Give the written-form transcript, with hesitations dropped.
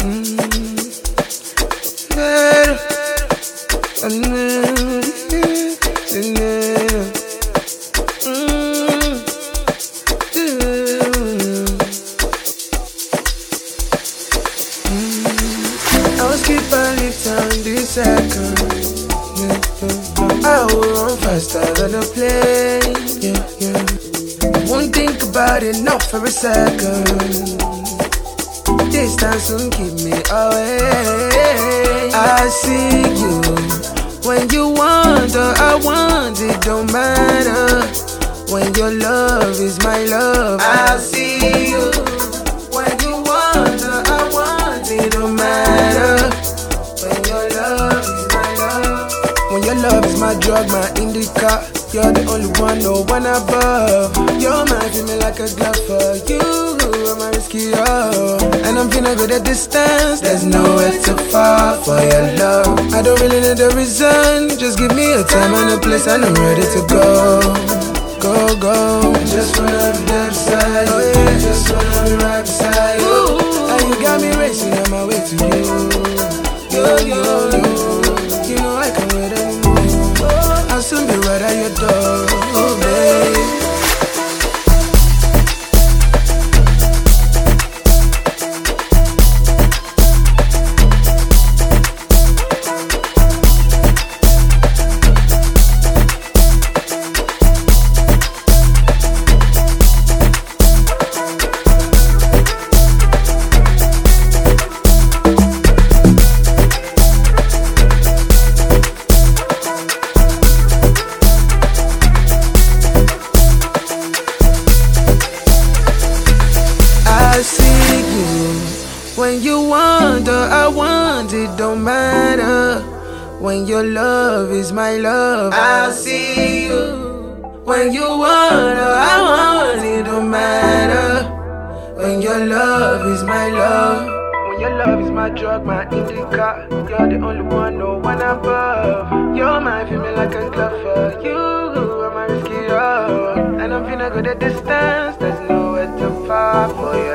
I was keep on this second. I will run faster than a plane. Won't think about it, not for a second. Distance won't keep me away. I see you when you wonder, I want it, don't matter. When your love is my love, I see you. When you wonder, I want it, don't matter. When your love is my love. When your love is my drug, my indica. You're the only one, no one above. You're my female like a glove for you. I'm a risky, and I'm feeling good at distance. There's nowhere to fall for your love. I don't really need a reason. Just give me a time and a place, and I'm ready to go. Go, go. Just wanna be there beside you. Oh, yeah. Just wanna be right beside you. Ooh. And you got me racing on my way to you. Yo, yo, yo. You know I can't wait anymore. I'll soon be right at your door. Oh, babe. I see you when you wonder, I want it, don't matter. When your love is my love, I see you. When you wonder, I want it, don't matter. When your love is my love. When your love is my drug, my indica. You're the only one, no one above. You're my female like a glove for you. I'm a risky road, and I'm feeling good at distance. There's nowhere to far for you.